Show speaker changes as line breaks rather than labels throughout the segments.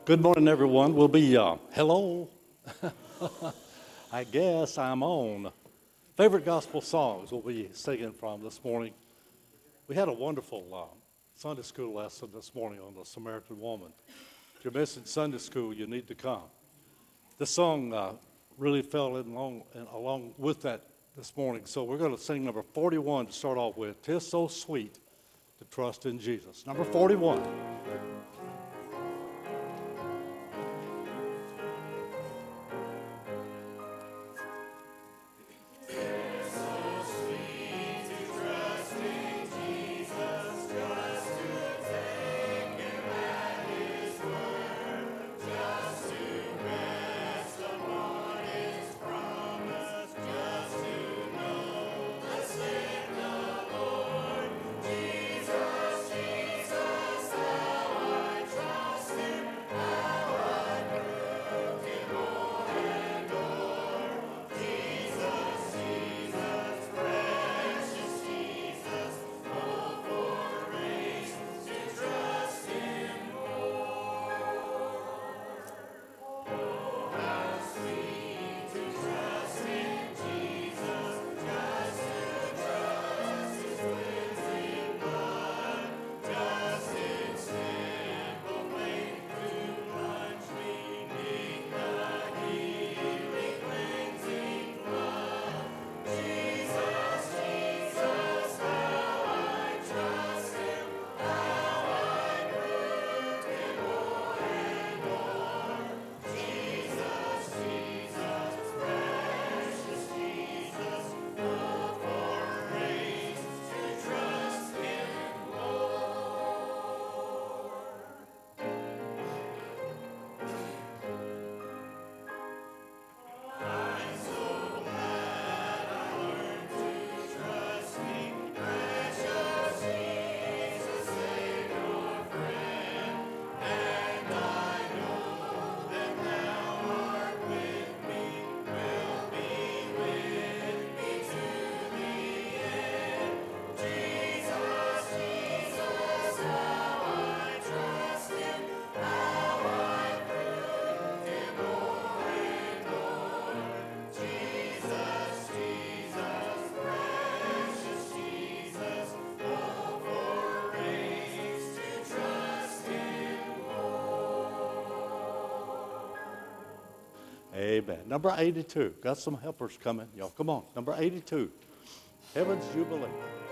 Good morning, everyone. We'll be, hello. I guess I'm on. Favorite gospel songs we'll be singing from this morning. We had a wonderful Sunday school lesson this morning on the Samaritan woman. If you're missing Sunday school, you need to come. This song really fell in along with that this morning. So we're going to sing number 41 to start off with. 'Tis so sweet to trust in Jesus. Number 41. Amen. Number 82. Got some helpers coming. Y'all, come on. Number 82. Heaven's Jubilee.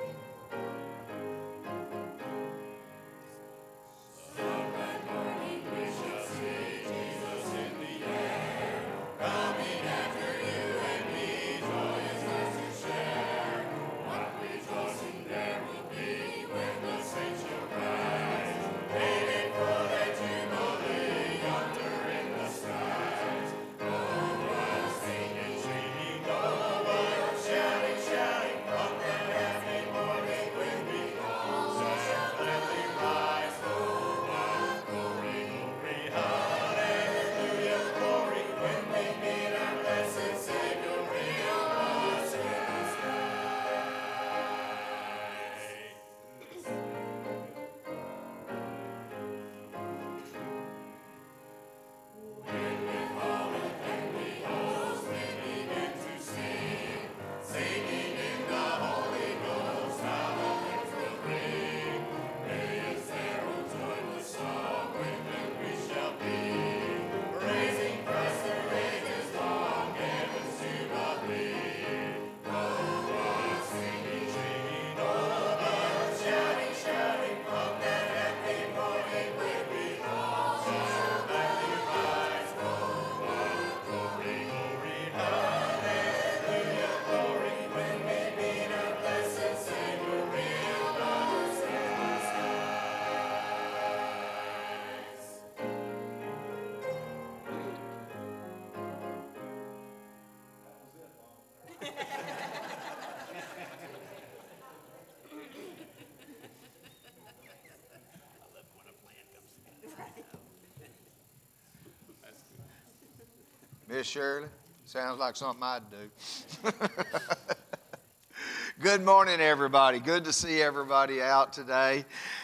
Miss Shirley, sounds like something I'd do. Good morning, everybody. Good to see everybody out today.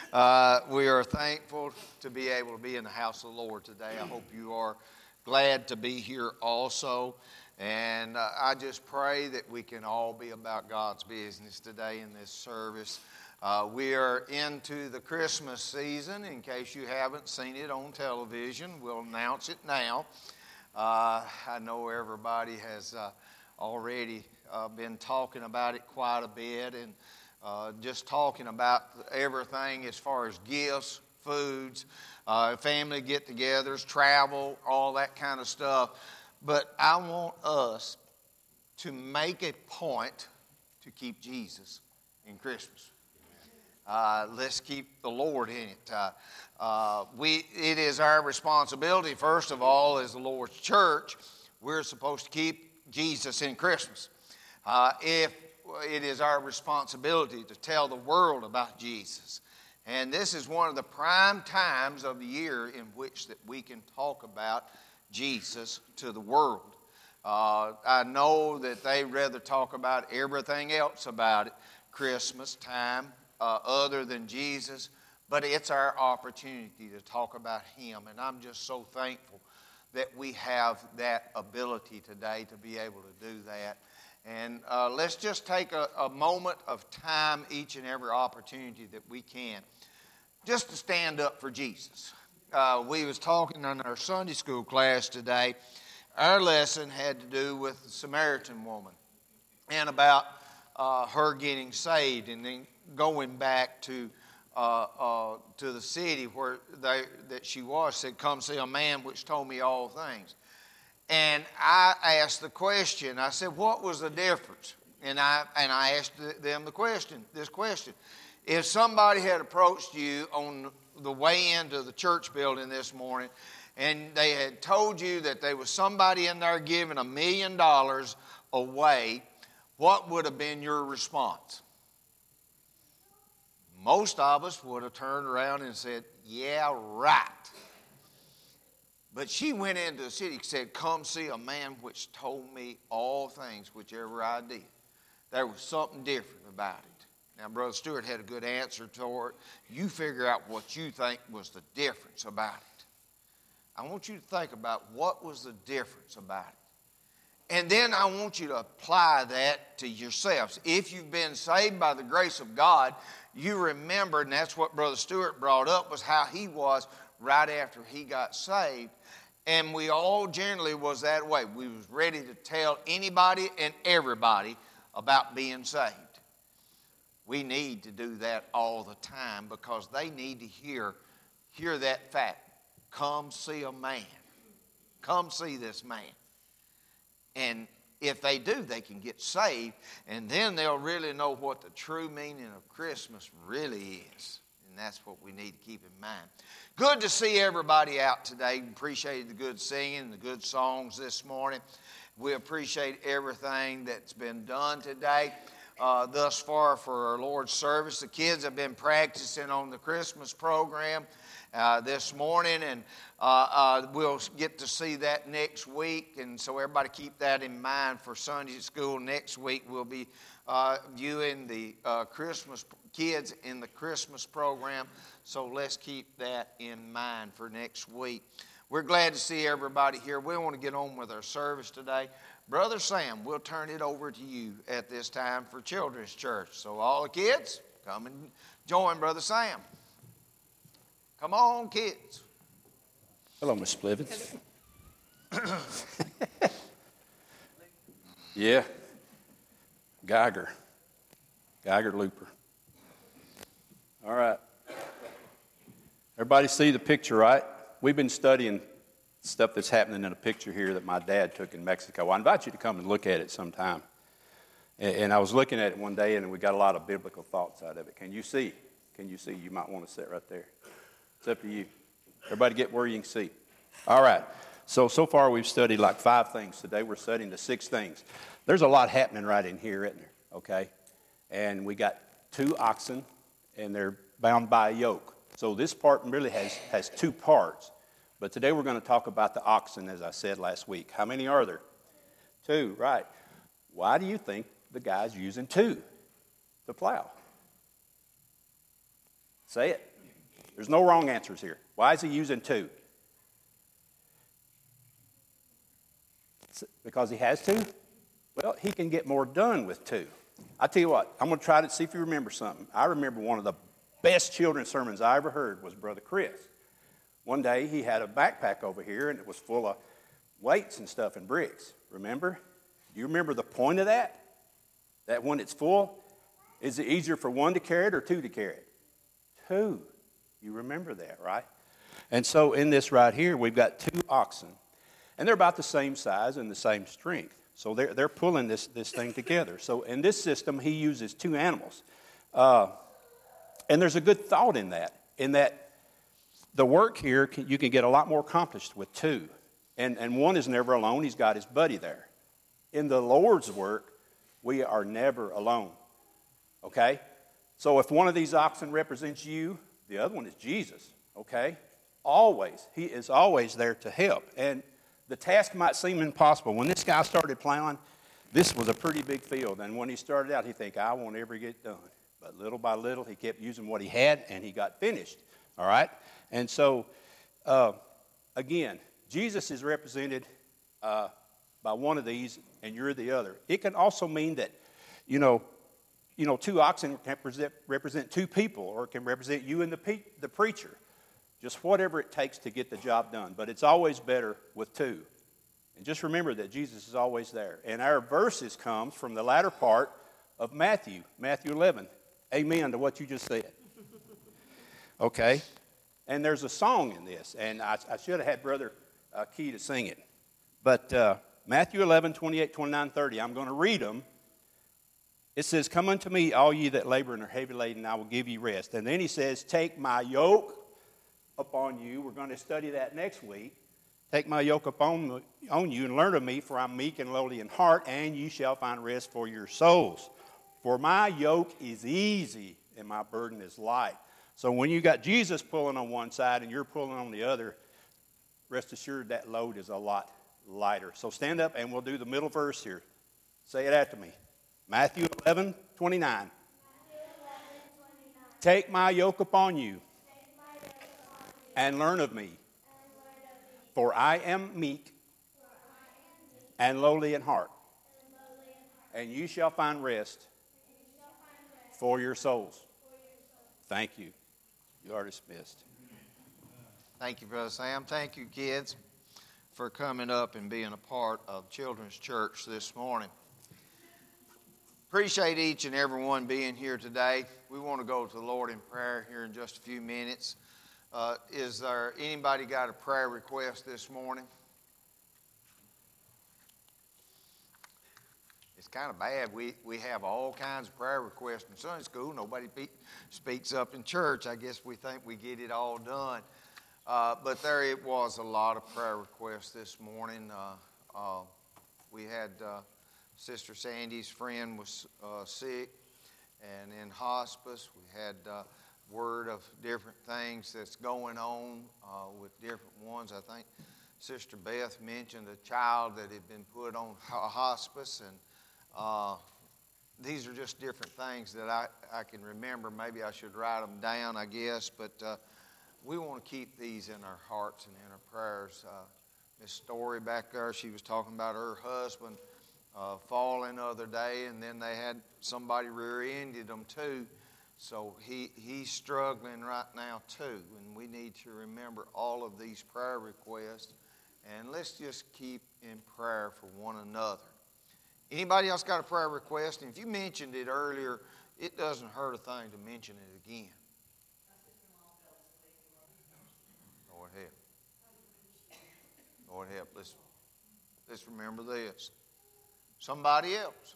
We are thankful to be able to be in the house of the Lord today. I hope you are glad to be here also. And I just pray that we can all be about God's business today in this service. We are into the Christmas season. In case you haven't seen it on television, we'll announce it now. I know everybody has already been talking about it quite a bit, and just talking about everything as far as gifts, foods, family get-togethers, travel, all that kind of stuff. But I want us to make a point to keep Jesus in Christmas. Let's keep the Lord in it. It is our responsibility, first of all, as the Lord's church, we're supposed to keep Jesus in Christmas. If it is our responsibility to tell the world about Jesus. And this is one of the prime times of the year in which that we can talk about Jesus to the world. I know that they rather talk about everything else about it, Christmas time, other than Jesus, but it's our opportunity to talk about Him. And I'm just so thankful that we have that ability today to be able to do that. And let's just take a moment of time, each and every opportunity that we can, just to stand up for Jesus. We was talking in our Sunday school class today. Our lesson had to do with the Samaritan woman and about her getting saved and then going back to the city where that she was. Said, "Come see a man which told me all things." And I asked the question, I said, what was the difference? And I asked them this question. If somebody had approached you on the way into the church building this morning and they had told you that there was somebody in there giving $1 million away, what would have been your response? Most of us would have turned around and said, yeah, right. But she went into the city and said, "Come see a man which told me all things, whichever I did." There was something different about it. Now, Brother Stewart had a good answer to it. You figure out what you think was the difference about it. I want you to think about what was the difference about it. And then I want you to apply that to yourselves. If you've been saved by the grace of God, you remember, and that's what Brother Stewart brought up, was how he was right after he got saved. And we all generally was that way. We was ready to tell anybody and everybody about being saved. We need to do that all the time because they need to hear that fact. Come see a man. Come see this man. And if they do, they can get saved, and then they'll really know what the true meaning of Christmas really is. And that's what we need to keep in mind. Good to see everybody out today. Appreciated the good singing, the good songs this morning. We appreciate everything that's been done today thus far for our Lord's service. The kids have been practicing on the Christmas program this morning, and we'll get to see that next week. And so everybody keep that in mind for Sunday school. Next week we'll be viewing the Christmas kids in the Christmas program. So let's keep that in mind for next week. We're glad to see everybody here. We want to get on with our service today. Brother Sam, we'll turn it over to you at this time for Children's Church. So all the kids, come and join Brother Sam. Come on, kids.
Hello, Miss Splivens. Yeah. Geiger Looper. All right. Everybody see the picture, right? We've been studying stuff that's happening in a picture here that my dad took in Mexico. I invite you to come and look at it sometime. And I was looking at it one day, and we got a lot of biblical thoughts out of it. Can you see? You might want to sit right there. It's up to you. Everybody get where you can see. All right. So far we've studied like 5 things. Today we're studying the 6 things. There's a lot happening right in here, isn't there? Okay? And we got 2 oxen, and they're bound by a yoke. So this part really has 2 parts. But today we're going to talk about the oxen, as I said last week. How many are there? 2, right. Why do you think the guy's using 2 to plow? Say it. There's no wrong answers here. Why is he using 2? Because he has to? Well, he can get more done with 2. I tell you what, I'm going to try to see if you remember something. I remember one of the best children's sermons I ever heard was Brother Chris. One day he had a backpack over here, and it was full of weights and stuff and bricks. Remember? Do you remember the point of that? That when it's full, is it easier for 1 to carry it or 2 to carry it? 2. You remember that, right? And so in this right here, we've got 2 oxen. And they're about the same size and the same strength. So they're pulling this thing together. So in this system, he uses 2 animals. And there's a good thought in that the work here, you can get a lot more accomplished with 2. And one is never alone. He's got his buddy there. In the Lord's work, we are never alone. Okay? So if one of these oxen represents you, the other one is Jesus. Okay? Always. He is always there to help. And the task might seem impossible. When this guy started plowing, this was a pretty big field. And when he started out, he'd think, I won't ever get done. But little by little, he kept using what he had, and he got finished. All right? And so, again, Jesus is represented by one of these, and you're the other. It can also mean that, 2 oxen can represent 2 people, or it can represent you and the preacher. Just whatever it takes to get the job done. But it's always better with 2. And just remember that Jesus is always there. And our verses comes from the latter part of Matthew 11. Amen to what you just said. Okay? And there's a song in this. And I should have had Brother Key to sing it. But Matthew 11, 28, 29, 30. I'm going to read them. It says, come unto me, all ye that labor and are heavy laden, I will give you rest. And then he says, take my yoke upon you. We're going to study that next week. Take my yoke upon you and learn of me, for I'm meek and lowly in heart, and you shall find rest for your souls. For my yoke is easy and my burden is light. So when you got Jesus pulling on one side and you're pulling on the other, rest assured that load is a lot lighter. So stand up and we'll do the middle verse here. Say it after me. Matthew 11, 29. Take my yoke upon you and learn of me. For I am meek and lowly in heart. And you shall find rest for your souls. Thank you. You are dismissed.
Thank you, Brother Sam. Thank you, kids, for coming up and being a part of Children's Church this morning. Appreciate each and every one being here today. We want to go to the Lord in prayer here in just a few minutes. Is there anybody got a prayer request this morning? It's kind of bad. We have all kinds of prayer requests in Sunday school. Nobody speaks up in church. I guess we think we get it all done. But there it was, a lot of prayer requests this morning. We had Sister Sandy's friend was sick and in hospice. We had word of different things that's going on with different ones. I think Sister Beth mentioned a child that had been put on hospice, and these are just different things that I can remember. Maybe I should write them down, I guess, but we want to keep these in our hearts and in our prayers. Miss Story back there, she was talking about her husband falling the other day, and then they had somebody rear-ended them too. So he's struggling right now too, and we need to remember all of these prayer requests, and let's just keep in prayer for one another. Anybody else got a prayer request? And if you mentioned it earlier, it doesn't hurt a thing to mention it again. Lord help. Lord help. Let's remember this. Somebody else.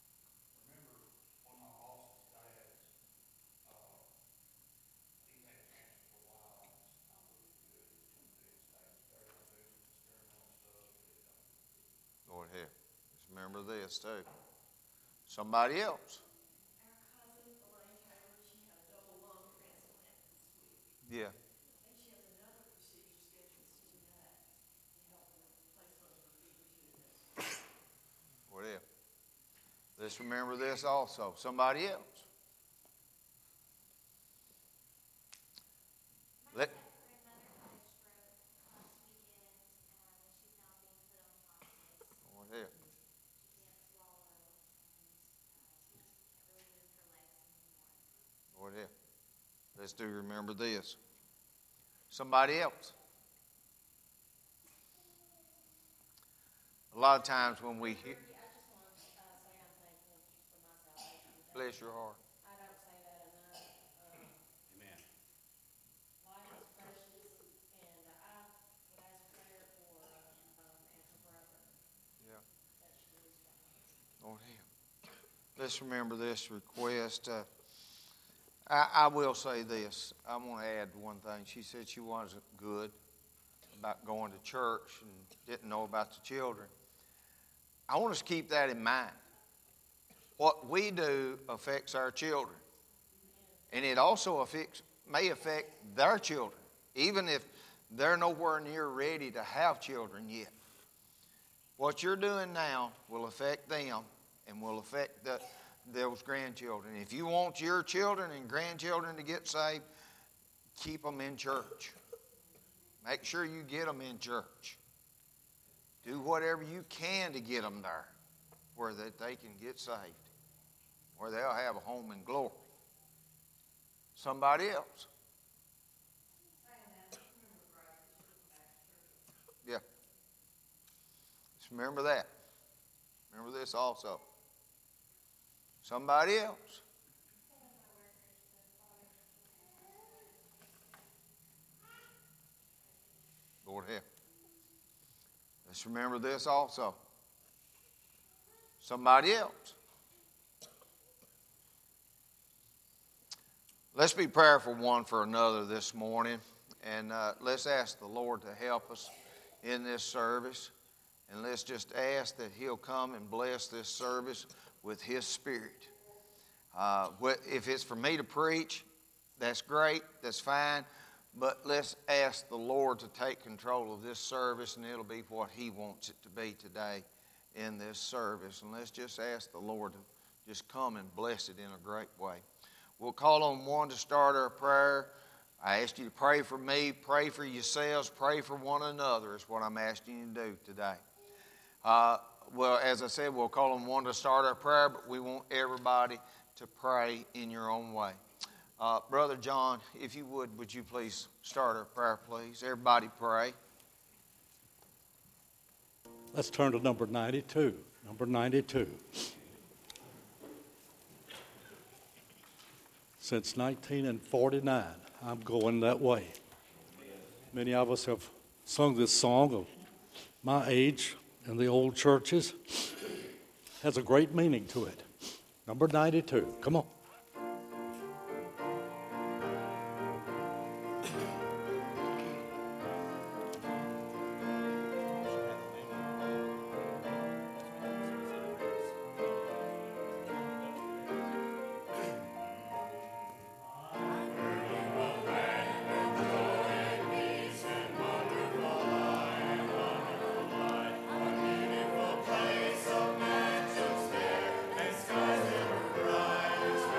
Lord help. Let's remember this too. Somebody else.
Our cousin, Elaine Taylor, she had a double lung transplant this week.
Yeah.
And she has another procedure scheduled soon to help her replace one of her feet.
Lord help. Let's remember this also. Somebody else. let's do remember this. Somebody else. A lot of times when we hear,
I just want to say I'm thankful for my salvation.
bless your heart.
I don't say that enough.
Amen.
Life is precious, and I would ask prayer for Aunt brother.
Yeah.
That she was found.
Lord help. Let's remember this request. I will say this. I want to add one thing. She said she wasn't good about going to church and didn't know about the children. I want us to keep that in mind. What we do affects our children. And it also may affect their children, even if they're nowhere near ready to have children yet. What you're doing now will affect them and will affect those grandchildren. If you want your children and grandchildren to get saved, keep them in church. Make sure you get them in church. Do whatever you can to get them there where that they can get saved, where they'll have a home in glory. Somebody else. Yeah. Just remember that. Remember this also. Somebody else. Lord help. Let's remember this also. Somebody else. Let's be prayerful one for another this morning. And let's ask the Lord to help us in this service. And let's just ask that He'll come and bless this service with His Spirit. If it's for me to preach, that's great, that's fine. But let's ask the Lord to take control of this service, and it'll be what He wants it to be today in this service. And let's just ask the Lord to just come and bless it in a great way. We'll call on one to start our prayer. I ask you to pray for me, pray for yourselves, pray for one another is what I'm asking you to do today. Well, as I said, we'll call on one to start our prayer, but we want everybody to pray in your own way. Brother John, if you would you please start our prayer, please? Everybody pray.
Let's turn to number 92. Number 92. Since 1949, I'm going that way. Many of us have sung this song of my age in the old churches. Has a great meaning to it. Number 92. Come on.
Skies ever bright.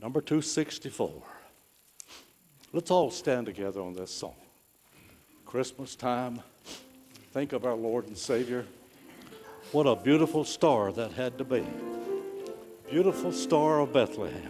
number 264. Let's all stand together on this song. Christmas time, think of our Lord and Savior. What a beautiful star that had to be. Beautiful star of Bethlehem.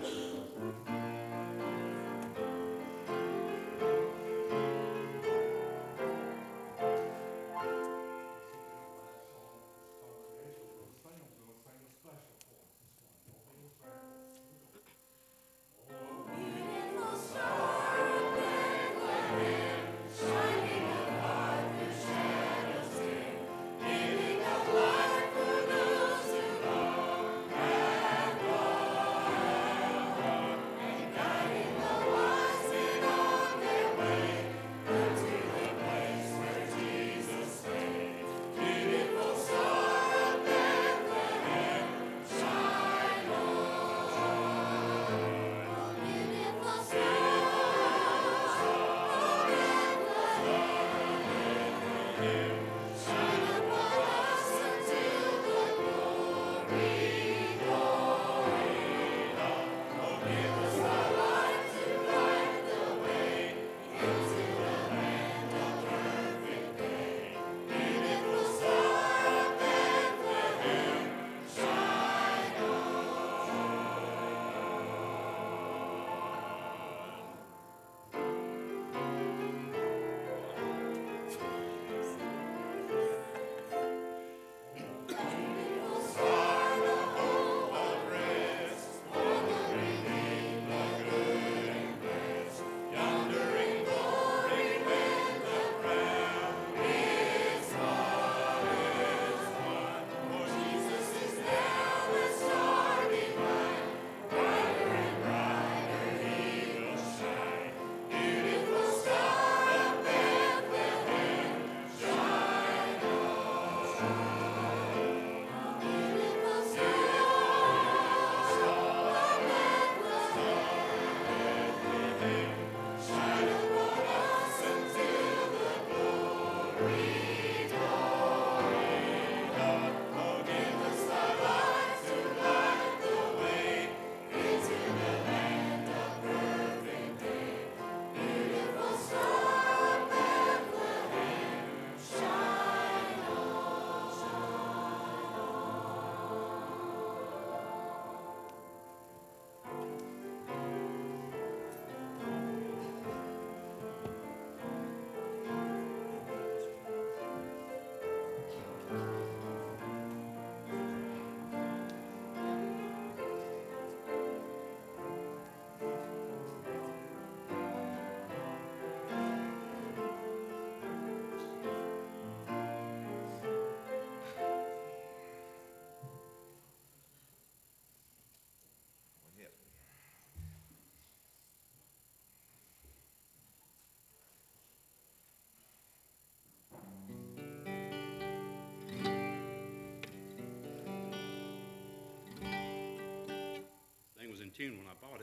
Tune when I bought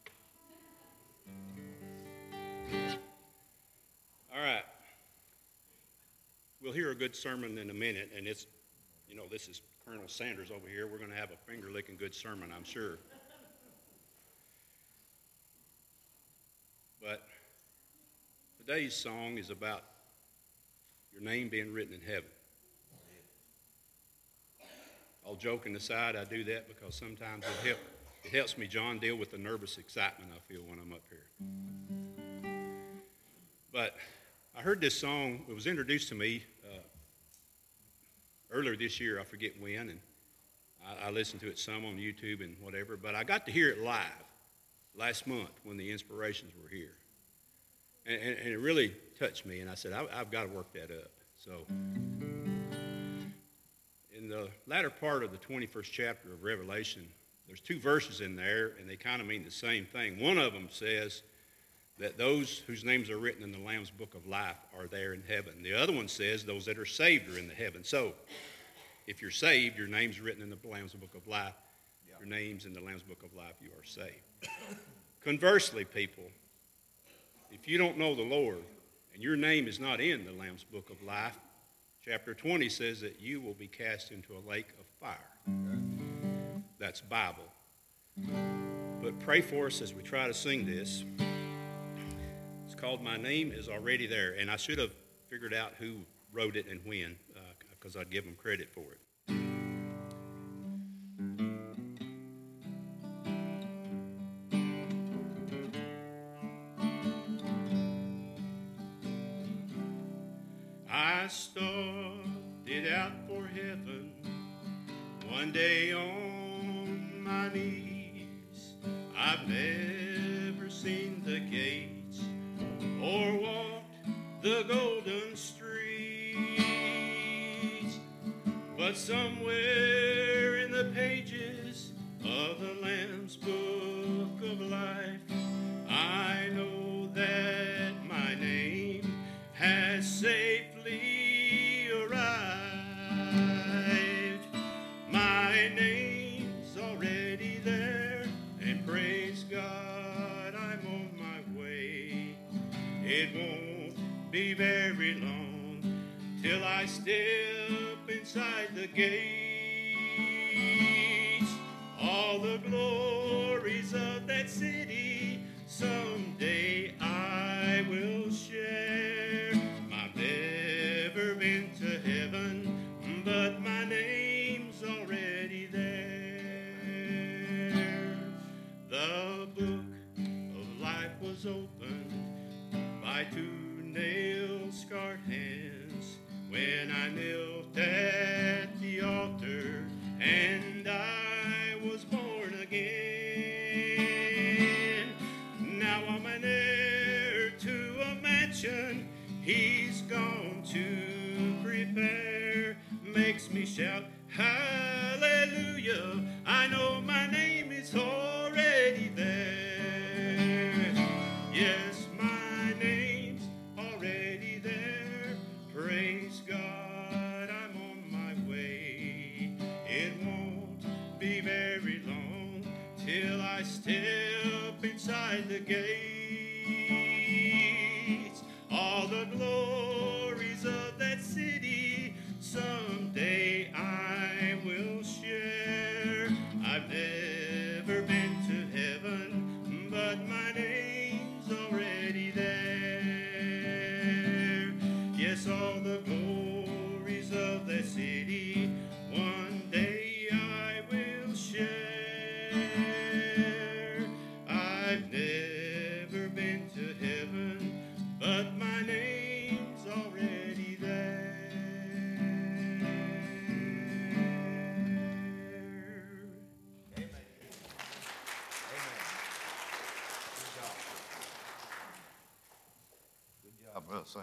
it. All right. We'll hear a good sermon in a minute, and it's, this is Colonel Sanders over here. We're going to have a finger-licking good sermon, I'm sure. But today's song is about your name being written in heaven. All joking aside, I do that because sometimes it helps me, John, deal with the nervous excitement I feel when I'm up here. But I heard this song. It was introduced to me earlier this year. I forget when, and I listened to it some on YouTube and whatever. But I got to hear it live last month when the Inspirations were here. And it really touched me, and I said, I've got to work that up. So in the latter part of the 21st chapter of Revelation, there's two verses in there, and they kind of mean the same thing. One of them says that those whose names are written in the Lamb's Book of Life are there in heaven. The other one says those that are saved are in the heaven. So if you're saved, your name's written in the Lamb's Book of Life. Your name's in the Lamb's Book of Life, you are saved. Conversely, people, if you don't know the Lord and your name is not in the Lamb's Book of Life, chapter 20 says that you will be cast into a lake of fire. That's Bible. But pray for us as we try to sing this. It's called My Name Is Already There, and I should have figured out who wrote it and when, because I'd give them credit for it. I started out for heaven one day on my knees. I've never seen the gates or walked the golden streets, but somewhere in the pages of the Lamb's Book of Life, I know that my name has safely arrived. My name's already there, and praise God, I'm on my way. It won't be very long till I step inside the gates. All the glories of that city someday I will share. I've never been to heaven, but my name's already there. The book of life was opened by two nail-scarred hands when I knelt at the altar and I was born again. Now I'm an heir to a mansion He's gone to prepare. Makes me shout hallelujah. I know my name is already there. Yes, my name's already there. Praise God, I'm on my way. It won't be very long till I step inside the gates. All the glories of that city someday I will share. I've never been to heaven, but my name's already there. Yes, all the glories of that city one day I will share. I've never been to heaven, but my name's already there.
Amen. Good job, Brother Sam.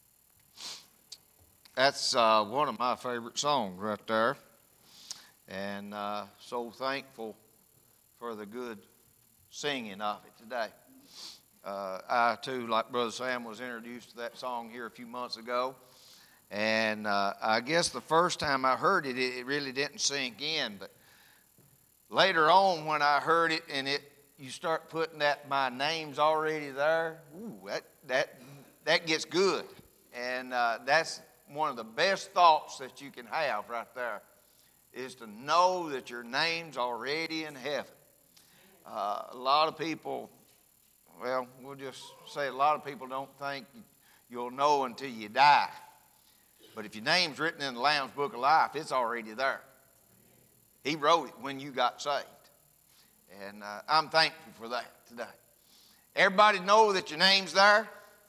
That's one of my favorite songs right there. And so thankful for the good singing of it today. I, too, like Brother Sam, was introduced to that song here a few months ago. And I guess the first time I heard it, it really didn't sink in. But later on, when I heard it and you start putting that my name's already there, ooh, that gets good. And that's one of the best thoughts that you can have right there, is to know that your name's already in heaven. A lot of people, well, we'll just say a lot of people don't think you'll know until you die. But if your name's written in the Lamb's Book of Life, it's already there. He wrote it when you got saved. And I'm thankful for that today. Everybody know that your name's there?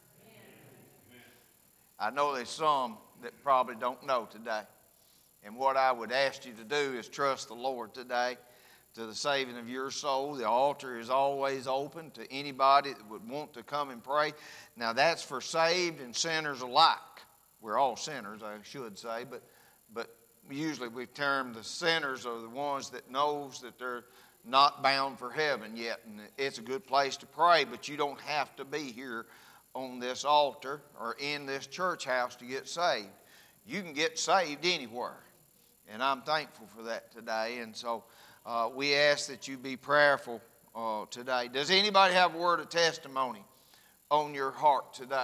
I know there's some that probably don't know today. And what I would ask you to do is trust the Lord today to the saving of your soul. The altar is always open to anybody that would want to come and pray. Now, that's for saved and sinners alike. We're all sinners, I should say, but usually we term the sinners are the ones that knows that they're not bound for heaven yet. And it's a good place to pray, but you don't have to be here on this altar or in this church house to get saved. You can get saved anywhere. And I'm thankful for that today. And so we ask that you be prayerful today. Does anybody have a word of testimony on your heart today?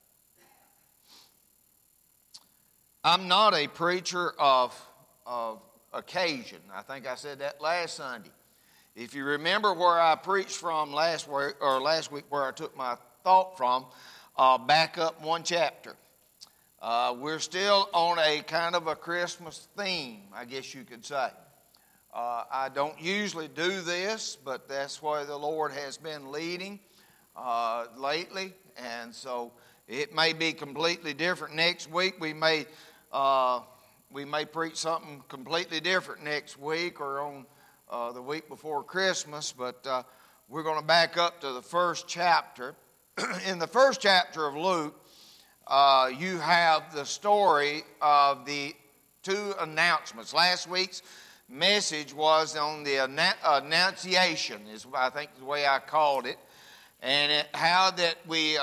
I'm not a preacher of occasion. I think I said that last Sunday. If you remember where I preached from last week, where I took my thought from, back up one chapter. We're still on a kind of a Christmas theme, I guess you could say. I don't usually do this, but that's where the Lord has been leading lately, and so it may be completely different next week. We may preach something completely different next week or on the week before Christmas, but we're going to back up to the first chapter. In the first chapter of Luke, you have the story of the two announcements. Last week's message was on the Annunciation, is I think the way I called it, and how the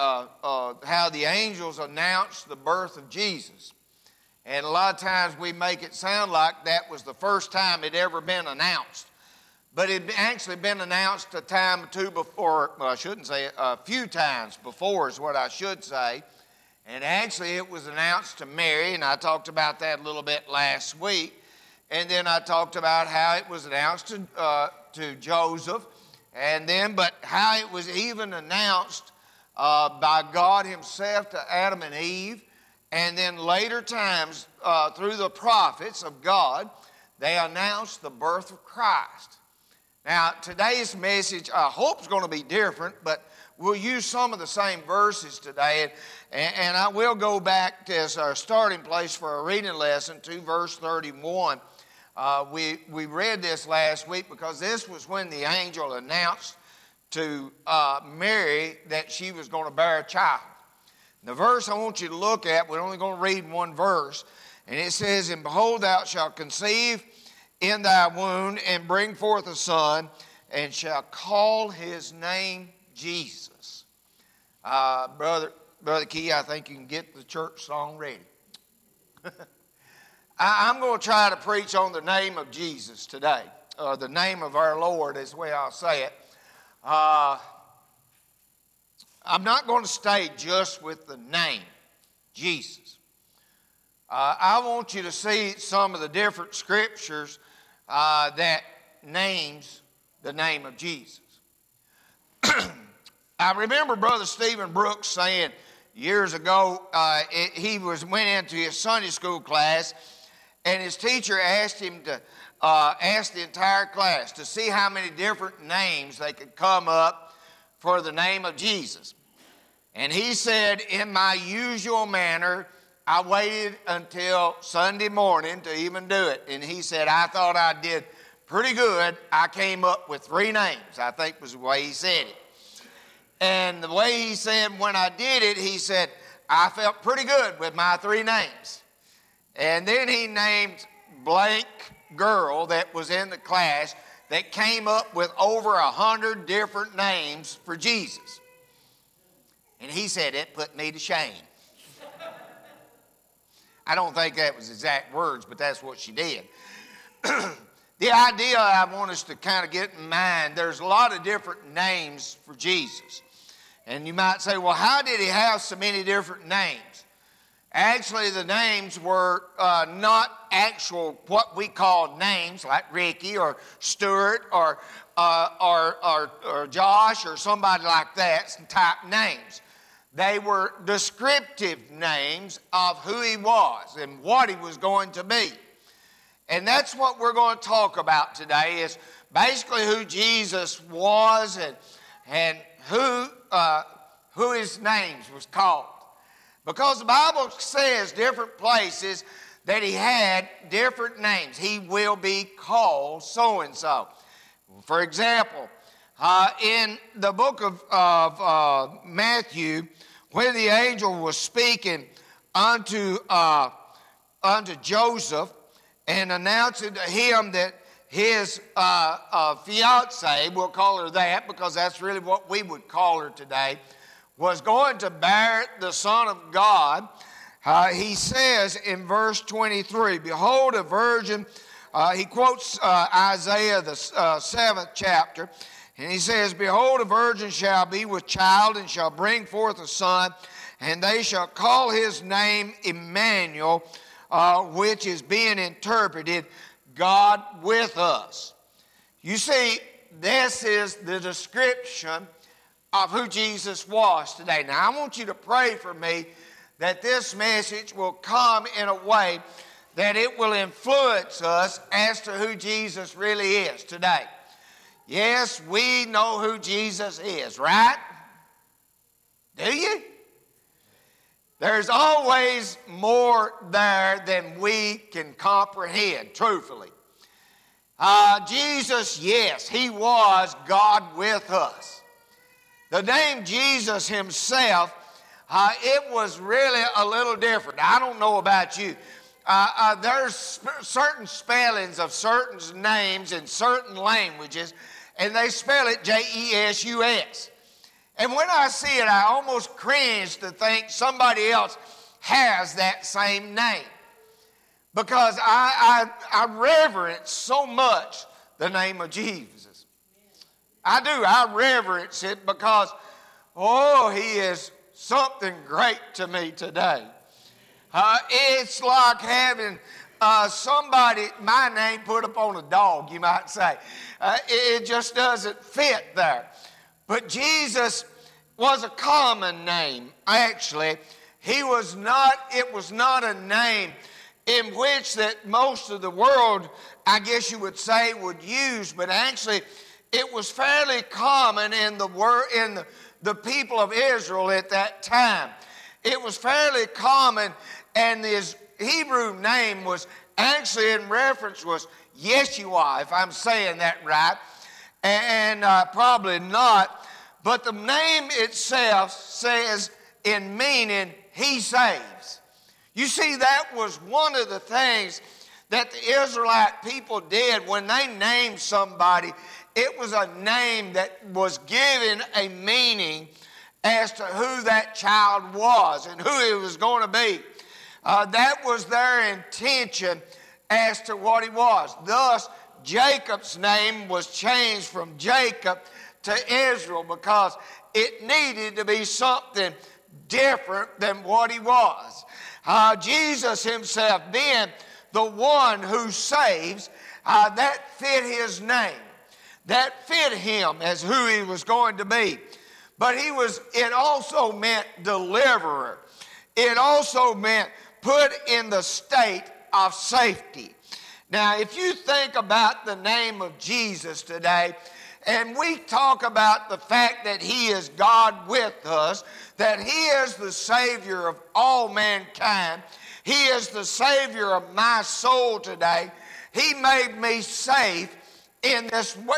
angels announced the birth of Jesus. And a lot of times we make it sound like that was the first time it ever been announced. But it had actually been announced a time or two before. Well, I shouldn't say it, a few times before is what I should say. And actually it was announced to Mary, and I talked about that a little bit last week. And then I talked about how it was announced to Joseph. And then, but how it was even announced by God himself to Adam and Eve. And then later times, through the prophets of God, they announced the birth of Christ. Now, today's message, I hope, is going to be different, but we'll use some of the same verses today. And I will go back as our starting place for our reading lesson to verse 31. We read this last week because this was when the angel announced to Mary that she was going to bear a child. The verse I want you to look at, we're only going to read one verse, and it says, "And behold, thou shalt conceive in thy womb and bring forth a son, and shall call his name Jesus." Brother Key, I think you can get the church song ready. I'm going to try to preach on the name of Jesus today, or the name of our Lord is the way I'll say it. I'm not going to stay just with the name, Jesus. I want you to see some of the different scriptures that names the name of Jesus. I remember Brother Stephen Brooks saying years ago, he went into his Sunday school class, and his teacher asked him to ask the entire class to see how many different names they could come up for the name of Jesus. And he said, in my usual manner, I waited until Sunday morning to even do it. And he said, I thought I did pretty good. I came up with 3 names, I think was the way he said it. And the way he said when I did it, he said, I felt pretty good with my 3 names. And then he named blank girl that was in the class that came up with over 100 different names for Jesus. And he said, it put me to shame. I don't think that was exact words, but that's what she did. The idea I want us to kind of get in mind, there's a lot of different names for Jesus. And you might say, well, how did he have so many different names? Actually, the names were not actual what we call names, like Ricky or Stuart or Josh or somebody like that, some type names. They were descriptive names of who he was and what he was going to be. And that's what we're going to talk about today, is basically who Jesus was and who his names was called. Because the Bible says different places that he had different names. He will be called so-and-so. For example, in the book of Matthew, when the angel was speaking unto Joseph and announcing to him that his fiancée, we'll call her that because that's really what we would call her today, was going to bear the Son of God, he says in verse 23, behold, a virgin, he quotes Isaiah, the 7th chapter, and he says, behold, a virgin shall be with child and shall bring forth a son, and they shall call his name Emmanuel, which is being interpreted, God with us. You see, this is the description of who Jesus was today. Now, I want you to pray for me that this message will come in a way that it will influence us as to who Jesus really is today. Yes, we know who Jesus is, right? Do you? There's always more there than we can comprehend, truthfully. Jesus, yes, he was God with us. The name Jesus himself, it was really a little different. I don't know about you. There's certain spellings of certain names in certain languages, and they spell it Jesus. And when I see it, I almost cringe to think somebody else has that same name. Because I reverence so much the name of Jesus. I do. I reverence it because, oh, he is something great to me today. It's like having somebody, my name put up on a dog, you might say. It just doesn't fit there. But Jesus was a common name, actually. It was not a name in which that most of the world, I guess you would say, would use, but actually it was fairly common in the people of Israel at that time. It was fairly common, and his Hebrew name was actually in reference was Yeshua, if I'm saying that right, and probably not. But the name itself says in meaning, he saves. You see, that was one of the things that the Israelite people did when they named somebody. It was a name that was given a meaning as to who that child was and who he was going to be. That was their intention as to what he was. Thus, Jacob's name was changed from Jacob to Israel because it needed to be something different than what he was. Jesus himself being the one who saves, that fit his name. That fit him as who he was going to be. But it also meant deliverer. It also meant put in the state of safety. Now, if you think about the name of Jesus today, and we talk about the fact that he is God with us, that he is the Savior of all mankind, he is the Savior of my soul today. He made me safe in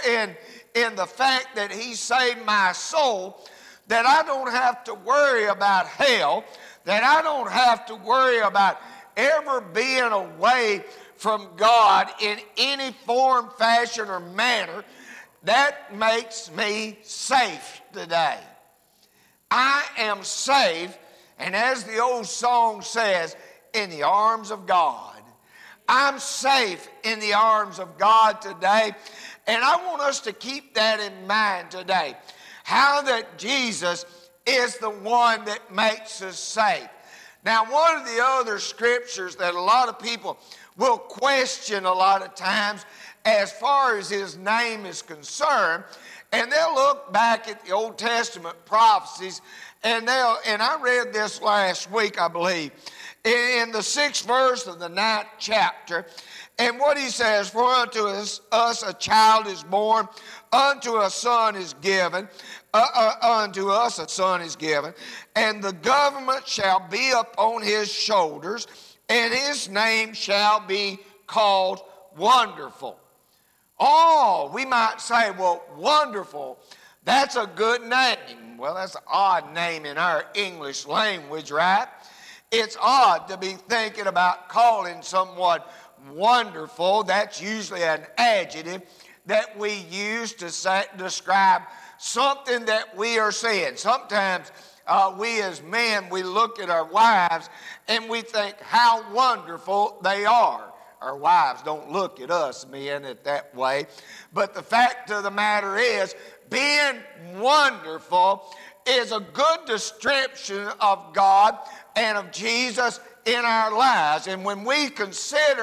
the fact that he saved my soul, that I don't have to worry about hell, that I don't have to worry about ever being away from God in any form, fashion, or manner. That makes me safe today. I am safe, and as the old song says, in the arms of God. I'm safe in the arms of God today, and I want us to keep that in mind today. How that Jesus is the one that makes us safe. Now, one of the other scriptures that a lot of people will question a lot of times as far as his name is concerned, and they'll look back at the Old Testament prophecies, and I read this last week, I believe, in the 6th verse of the 9th chapter, and what he says, for unto us a child is born, unto a son is given, unto us a son is given, and the government shall be upon his shoulders, and his name shall be called Wonderful. Oh, we might say, well, Wonderful, that's a good name. Well, that's an odd name in our English language, right? It's odd to be thinking about calling someone wonderful. That's usually an adjective that we use to describe something that we are seeing. Sometimes we as men, we look at our wives and we think how wonderful they are. Our wives don't look at us men that way. But the fact of the matter is, being wonderful is a good description of God and of Jesus in our lives. And when we consider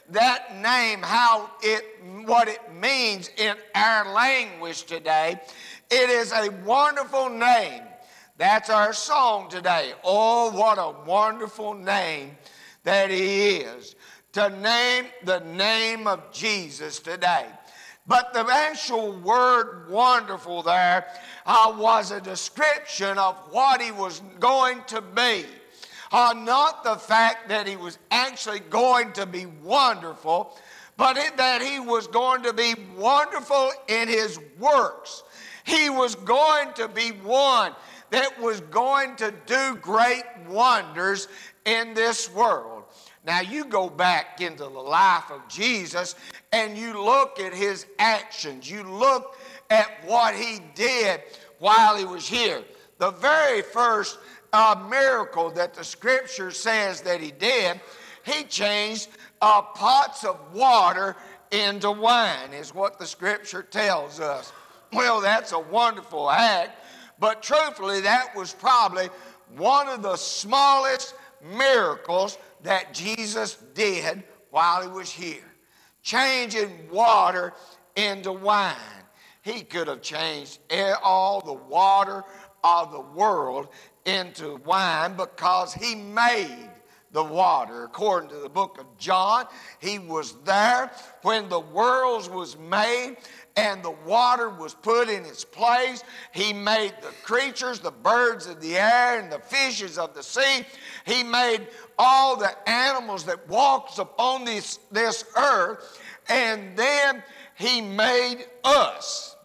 that name, what it means in our language today, it is a wonderful name. That's our song today. Oh, what a wonderful name that he is. To name the name of Jesus today. But the actual word wonderful there was a description of what he was going to be. Not the fact that he was actually going to be wonderful, but that he was going to be wonderful in his works. He was going to be one that was going to do great wonders in this world. Now you go back into the life of Jesus and you look at his actions. You look at what he did while he was here. The very first miracle that the scripture says that he did, he changed pots of water into wine, is what the scripture tells us. Well, that's a wonderful act, but truthfully, that was probably one of the smallest miracles that Jesus did while he was here. Changing water into wine. He could have changed all the water of the world into wine because he made the water. According to the book of John, he was there when the world was made and the water was put in its place. He made the creatures, the birds of the air and the fishes of the sea. He made all the animals that walks upon this earth. And then he made us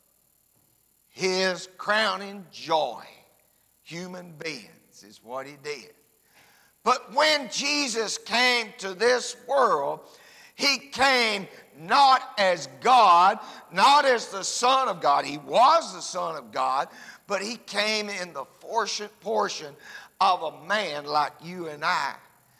his crowning joy. Human beings is what he did. But when Jesus came to this world, he came not as God, not as the Son of God. He was the Son of God, but he came in the portion of a man like you and I.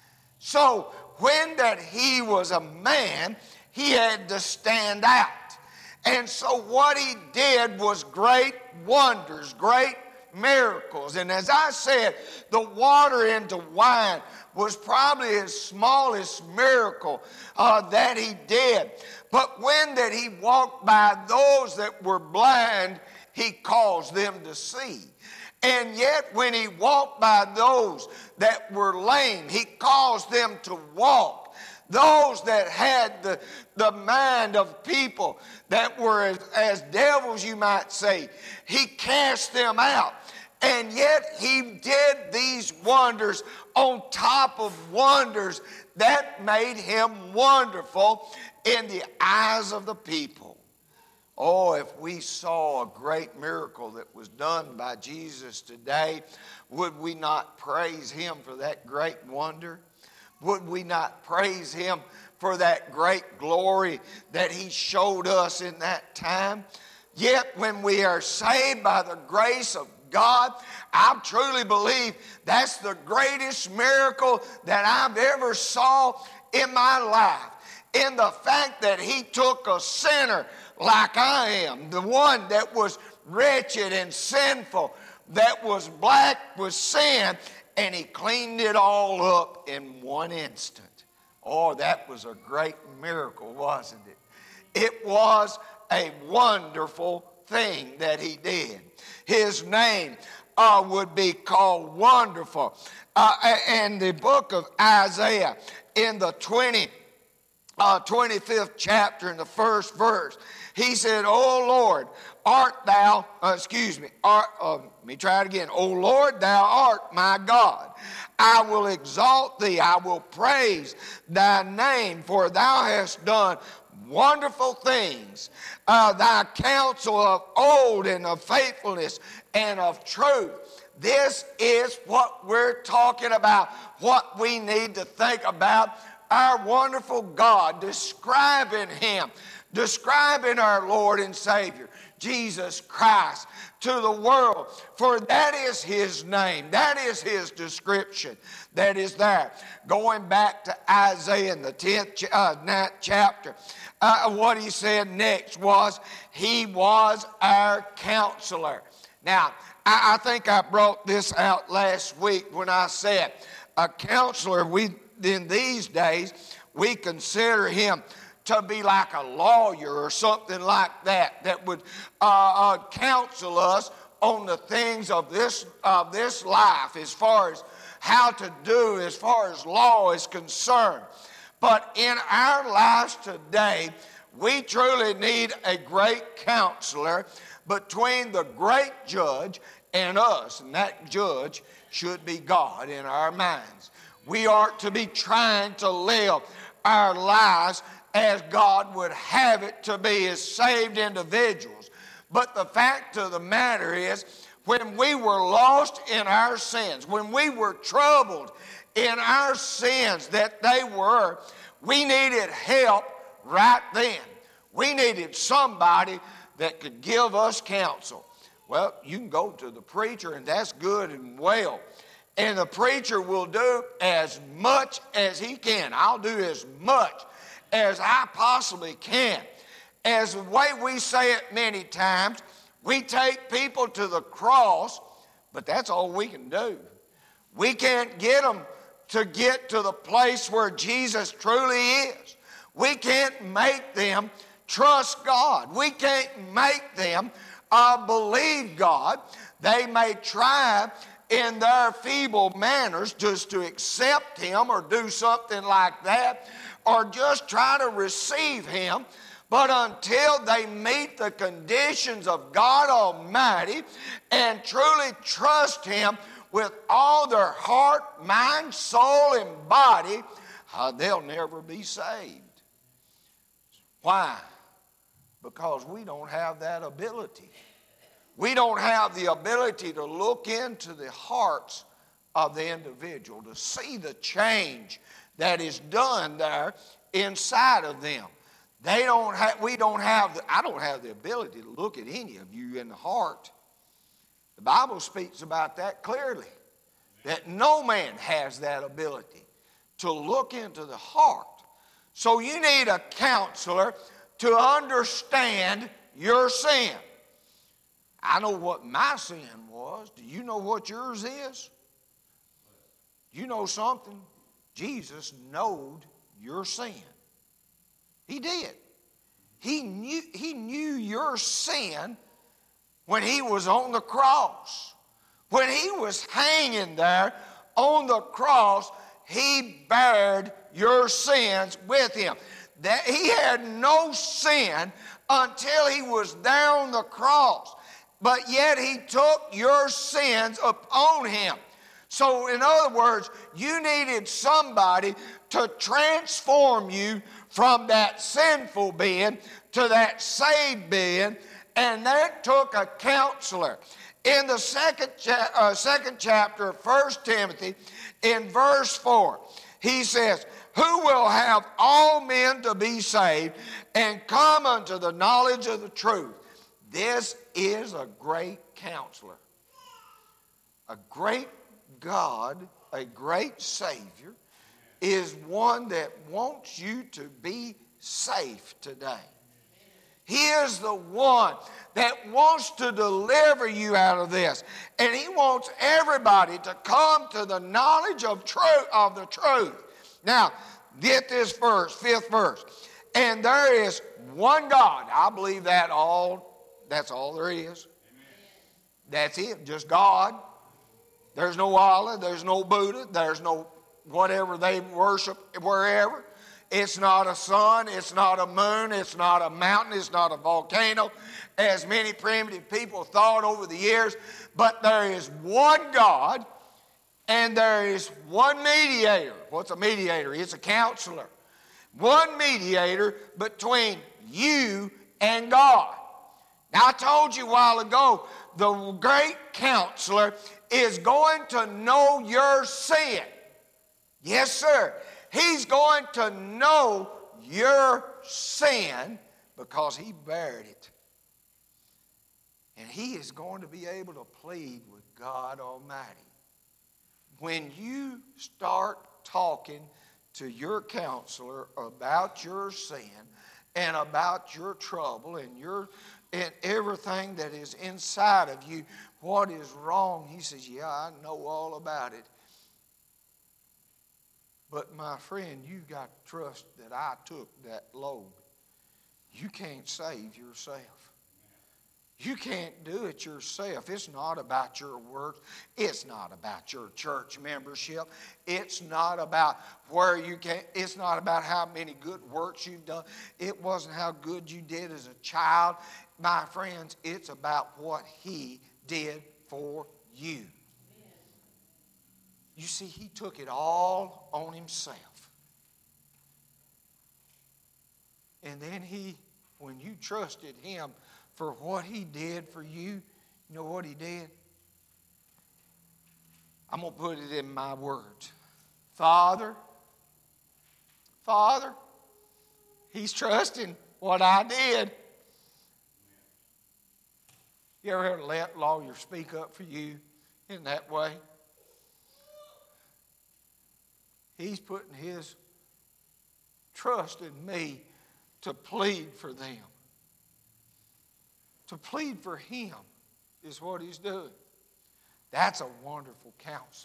So when that he was a man, he had to stand out. And so what he did was great wonders, great miracles. And as I said, the water into wine was probably his smallest miracle that he did. But when that he walked by those that were blind, he caused them to see. And yet when he walked by those that were lame, he caused them to walk. Those that had the mind of people that were as devils, you might say, he cast them out. And yet he did these wonders on top of wonders that made him wonderful in the eyes of the people. Oh, if we saw a great miracle that was done by Jesus today, would we not praise him for that great wonder? Would we not praise him for that great glory that he showed us in that time? Yet when we are saved by the grace of God, I truly believe that's the greatest miracle that I've ever saw in my life. In the fact that he took a sinner like I am, the one that was wretched and sinful, that was black with sin, and he cleaned it all up in one instant. Oh, that was a great miracle, wasn't it? It was a wonderful thing that he did. His name would be called Wonderful. And the book of Isaiah in the 25th chapter in the first verse, he said, "O Lord, art thou," let me try it again. "O Lord, thou art my God. I will exalt thee. I will praise thy name, for thou hast done wonderful things. Thy counsel of old and of faithfulness and of truth." This is what we're talking about, what we need to think about. Our wonderful God, describing him, describing our Lord and Savior, Jesus Christ, to the world. For that is his name. That is his description that is there. Going back to Isaiah in the 9th chapter, what he said next was, he was our counselor. Now, I think I brought this out last week when I said a counselor, in these days, we consider him to be like a lawyer or something like that, that would counsel us on the things of this life, as far as how to do, as far as law is concerned. But in our lives today, we truly need a great counselor between the great judge and us, and that judge should be God in our minds. We are to be trying to live our lives as God would have it to be, as saved individuals. But the fact of the matter is, when we were lost in our sins, when we were troubled in our sins that they were, we needed help right then. We needed somebody that could give us counsel. Well, you can go to the preacher, and that's good and well. And the preacher will do as much as he can. I'll do as much as I possibly can. As the way we say it many times, we take people to the cross, but that's all we can do. We can't get them to get to the place where Jesus truly is. We can't make them trust God. We can't make them believe God. They may try in their feeble manners just to accept him or do something like that, or just try to receive him. But until they meet the conditions of God Almighty and truly trust him with all their heart, mind, soul, and body, they'll never be saved. Why? Because we don't have that ability. We don't have the ability to look into the hearts of the individual, to see the change that is done there inside of them. I don't have the ability to look at any of you in the heart. The Bible speaks about that clearly, that no man has that ability to look into the heart. So you need a counselor to understand your sin. I know what my sin was. Do you know what yours is? You know something? Jesus knowed your sin. He did. He knew your sin when he was on the cross. When he was hanging there on the cross, he bared your sins with him. That he had no sin until he was there on the cross. But yet he took your sins upon him. So in other words, you needed somebody to transform you from that sinful being to that saved being, and that took a counselor. In the second chapter of 1 Timothy, in verse 4, he says, "Who will have all men to be saved and come unto the knowledge of the truth." This is a great counselor. A great God, a great Savior, is one that wants you to be safe today. He is the one that wants to deliver you out of this. And he wants everybody to come to the knowledge of the truth. Now, get this verse, 5th verse. And there is one God. I believe that's all there is. That's it, just God. There's no Allah, there's no Buddha, there's no whatever they worship wherever. It's not a sun, it's not a moon, it's not a mountain, it's not a volcano, as many primitive people thought over the years. But there is one God, and there is one mediator. What's a mediator? It's a counselor. One mediator between you and God. Now, I told you a while ago, the great counselor is going to know your sin. Yes, sir. He's going to know your sin because he bared it. And he is going to be able to plead with God Almighty. When you start talking to your counselor about your sin and about your trouble and everything that is inside of you, what is wrong, he says, yeah, I know all about it. But my friend, you got to trust that I took that load. You can't save yourself. You can't do it yourself. It's not about your works. It's not about your church membership. It's not about where you can. It's not about how many good works you've done. It wasn't how good you did as a child. My friends, it's about what He did for you. You see, He took it all on Himself. And then when you trusted Him for what He did for you, you know what He did? I'm going to put it in my words. Father, He's trusting what I did. You ever heard a lawyer speak up for you in that way? He's putting His trust in me to plead for them. To plead for Him is what He's doing. That's a wonderful counselor.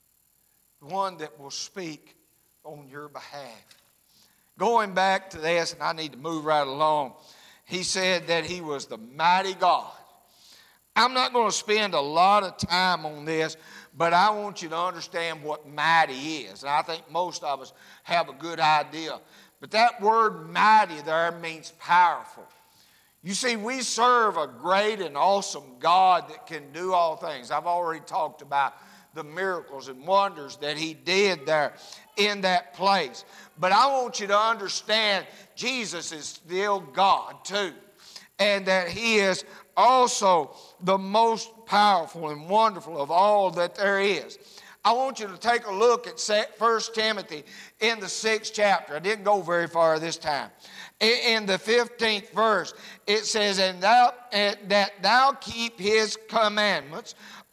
One that will speak on your behalf. Going back to this, and I need to move right along, He said that He was the mighty God. I'm not going to spend a lot of time on this, but I want you to understand what mighty is. And I think most of us have a good idea. But that word mighty there means powerful. You see, we serve a great and awesome God that can do all things. I've already talked about the miracles and wonders that He did there in that place. But I want you to understand Jesus is still God too. And that He is also the most powerful and wonderful of all that there is. I want you to take a look at 1 Timothy in the 6th chapter. I didn't go very far this time. In the 15th verse, it says, that thou keep His commandments.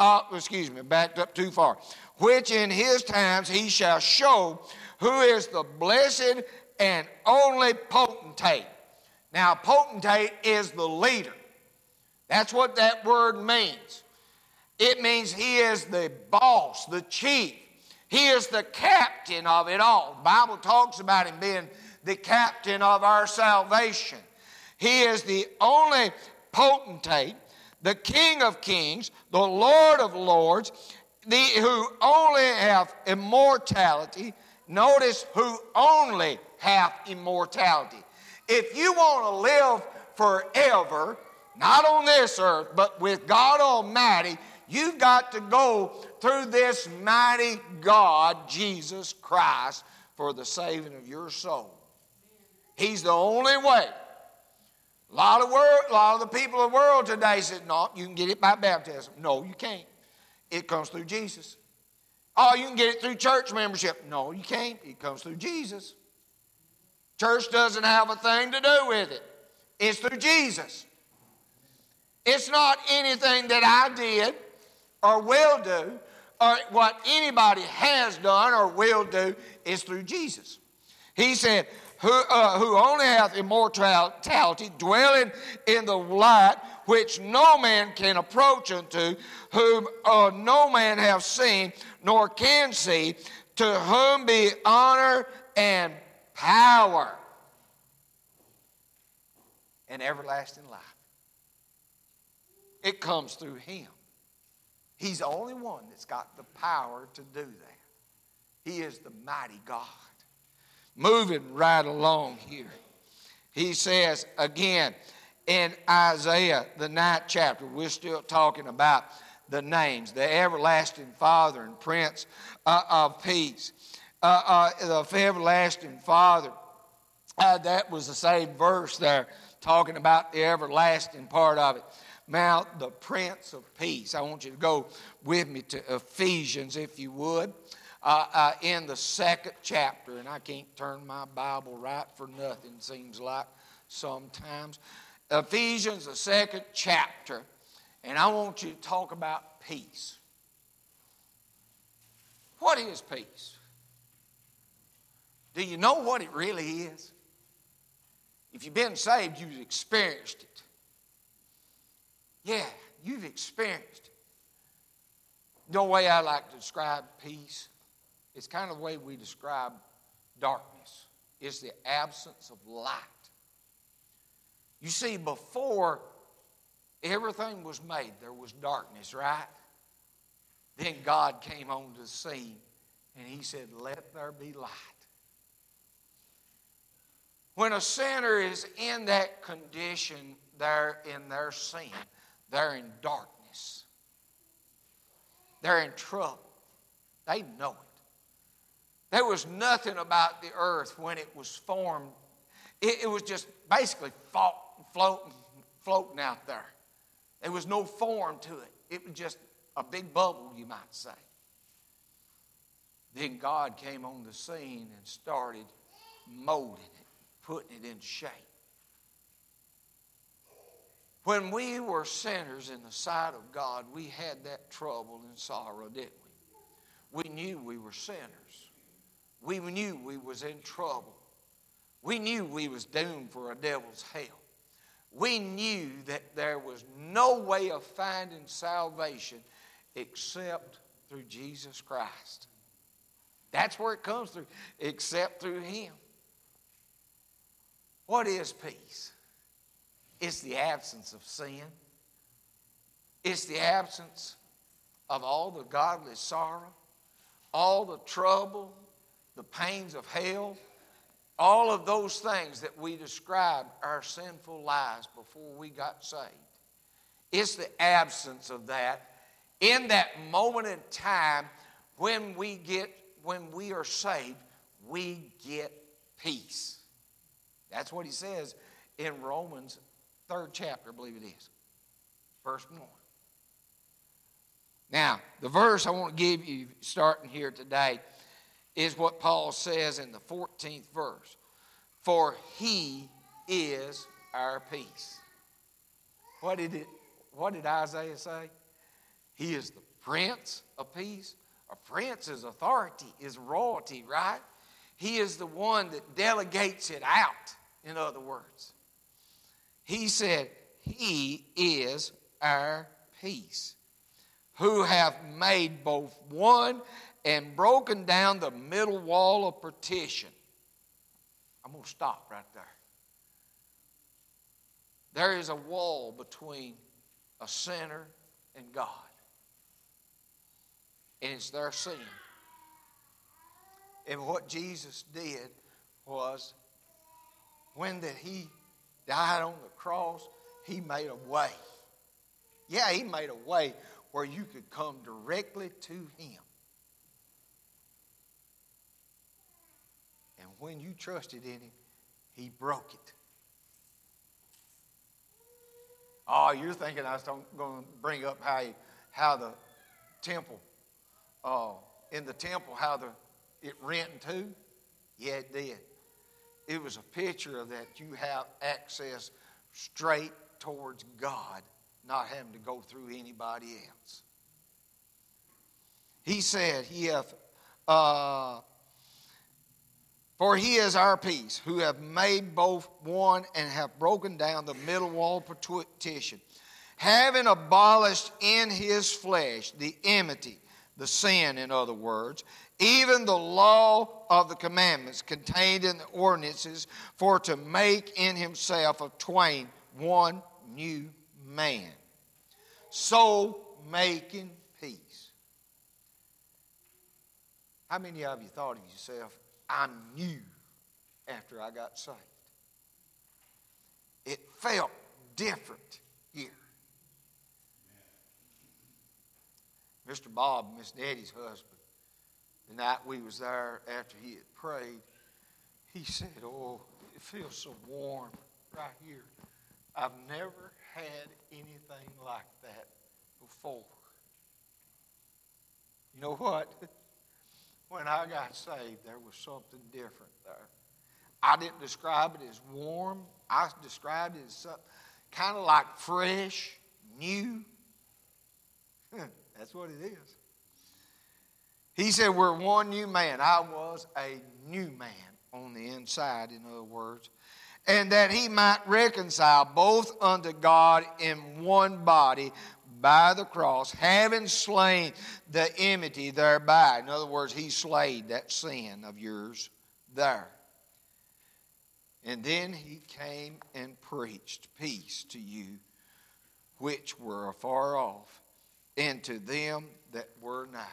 Backed up too far. Which in His times He shall show who is the blessed and only potentate. Now, potentate is the leader. That's what that word means. It means He is the boss, the chief. He is the captain of it all. The Bible talks about Him being the captain of our salvation. He is the only potentate, the King of kings, the Lord of lords, who only hath immortality. Notice, who only hath immortality. If you want to live forever, not on this earth, but with God Almighty, you've got to go through this mighty God, Jesus Christ, for the saving of your soul. He's the only way. A lot of the people of the world today said, no, you can get it by baptism. No, you can't. It comes through Jesus. Oh, you can get it through church membership. No, you can't. It comes through Jesus. Church doesn't have a thing to do with it. It's through Jesus. It's not anything that I did or will do or what anybody has done or will do. It's through Jesus. He said, who only hath immortality, dwelling in the light which no man can approach unto, whom no man hath seen, nor can see, to whom be honor and power and everlasting life. It comes through Him. He's the only one that's got the power to do that. He is the mighty God. Moving right along here. He says again in Isaiah, the 9th chapter, we're still talking about the names, the everlasting Father and Prince of Peace. The everlasting Father, that was the same verse there, talking about the everlasting part of it. Now, the Prince of Peace. I want you to go with me to Ephesians, if you would, in the 2nd chapter. And I can't turn my Bible right for nothing, seems like sometimes. Ephesians, the 2nd chapter. And I want you to talk about peace. What is peace? Do you know what it really is? If you've been saved, you've experienced it. Yeah, you've experienced it. The way I like to describe peace, It's kind of the way we describe darkness. It's the absence of light. You see, before everything was made, there was darkness, right? Then God came onto the scene and he said, let there be light. When a sinner is in that condition, they're in their sin. They're in darkness. They're in trouble. They know it. There was nothing about the earth when it was formed. It was just basically floating out there. There was no form to it. It was just a big bubble, you might say. Then God came on the scene and started molding it, putting it in shape. When we were sinners in the sight of God, we had that trouble and sorrow, didn't we? We knew we were sinners. We knew we was in trouble. We knew we was doomed for a devil's hell. We knew that there was no way of finding salvation except through Jesus Christ. That's where it comes through, except through Him. What is peace? It's the absence of sin. It's the absence of all the godly sorrow, all the trouble, the pains of hell, all of those things that we described our sinful lives before we got saved. It's the absence of that in that moment in time when we are saved, we get peace. That's what he says in Romans 3rd chapter, I believe it is, verse 1. Now, the verse I want to give you starting here today is what Paul says in the 14th verse. For He is our peace. What did Isaiah say? He is the Prince of Peace. A prince is authority, is royalty, right? He is the one that delegates it out, in other words. He said, He is our peace, who have made both one and broken down the middle wall of partition. I'm going to stop right there. There is a wall between a sinner and God. And it's their sin. And what Jesus did was, when that He died on the cross, He made a way. Yeah, He made a way where you could come directly to Him. And when you trusted in Him, He broke it. Oh, you're thinking I was going to bring up how the temple, in the temple, how it rent in two? Yeah, it did. It was a picture of that you have access straight towards God, not having to go through anybody else. He said, for He is our peace, who have made both one and have broken down the middle wall of partition, having abolished in His flesh the enmity, the sin, in other words, even the law of the commandments contained in the ordinances, for to make in Himself of twain one new man, so making peace. How many of you thought of yourself, I'm new after I got saved? It felt different here. Mr. Bob, Miss Nettie's husband, the night we was there after he had prayed, he said, oh, it feels so warm right here. I've never had anything like that before. You know what? When I got saved, there was something different there. I didn't describe it as warm. I described it as something kind of like fresh, new. That's what it is. He said, we're one new man. I was a new man on the inside, in other words. And that He might reconcile both unto God in one body by the cross, having slain the enmity thereby. In other words, he slayed that sin of yours there. And then he came and preached peace to you which were afar off, and to them that were nigh.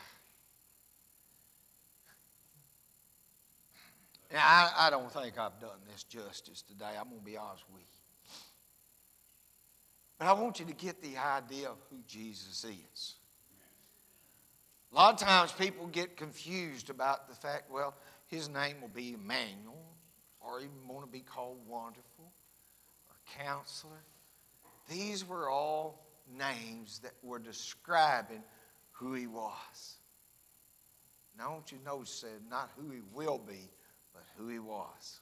Now, I don't think I've done this justice today. I'm going to be honest with you. But I want you to get the idea of who Jesus is. A lot of times people get confused about the fact, well, his name will be Emmanuel, or even want to be called Wonderful, or Counselor. These were all names that were describing who he was. Now, I want you to notice, said not who he will be, but who he was.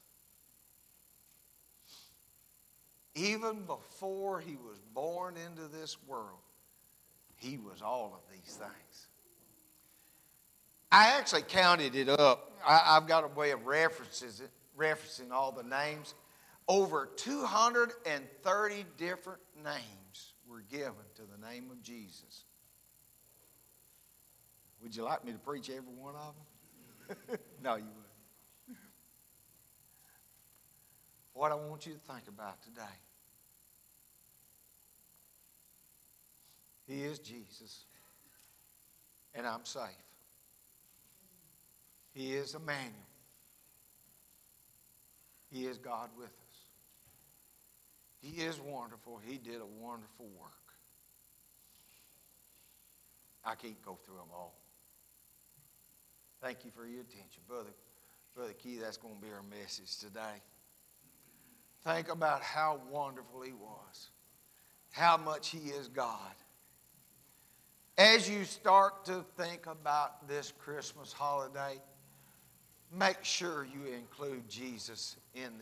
Even before he was born into this world, he was all of these things. I actually counted it up. I've got a way of referencing all the names. Over 230 different names were given to the name of Jesus. Would you like me to preach every one of them? No, you wouldn't. What I want you to think about today. He is Jesus, and I'm safe. He is Emmanuel. He is God with us. He is wonderful. He did a wonderful work. I can't go through them all. Thank you for your attention. Brother Key, that's going to be our message today. Think about how wonderful he was. How much he is God. As you start to think about this Christmas holiday, make sure you include Jesus in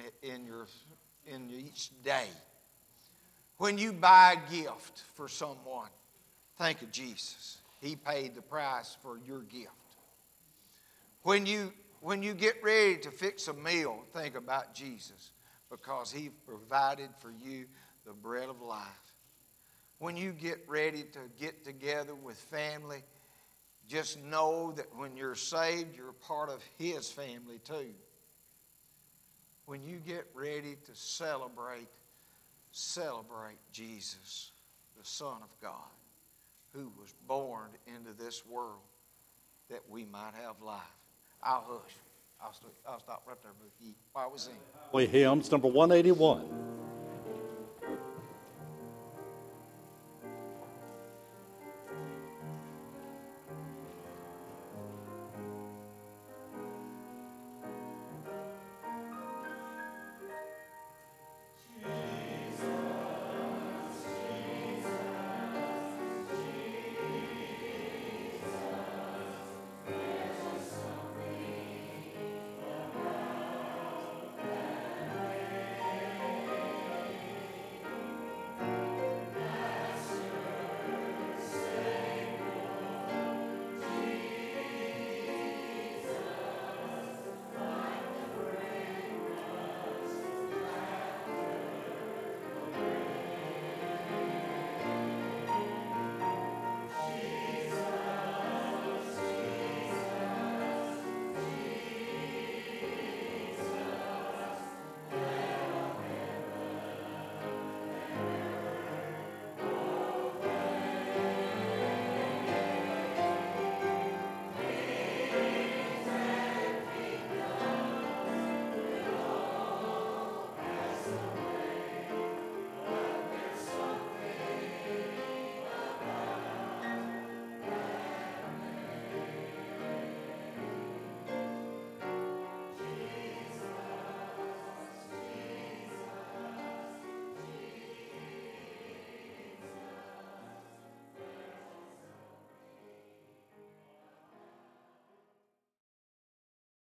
each day. When you buy a gift for someone, think of Jesus. He paid the price for your gift. When you get ready to fix a meal, think about Jesus, because he provided for you the bread of life. When you get ready to get together with family, just know that when you're saved, you're part of his family too. When you get ready to celebrate Jesus, the Son of God, who was born into this world that we might have life. I'll hush. I'll stop right there while we sing.
Hymns number 181.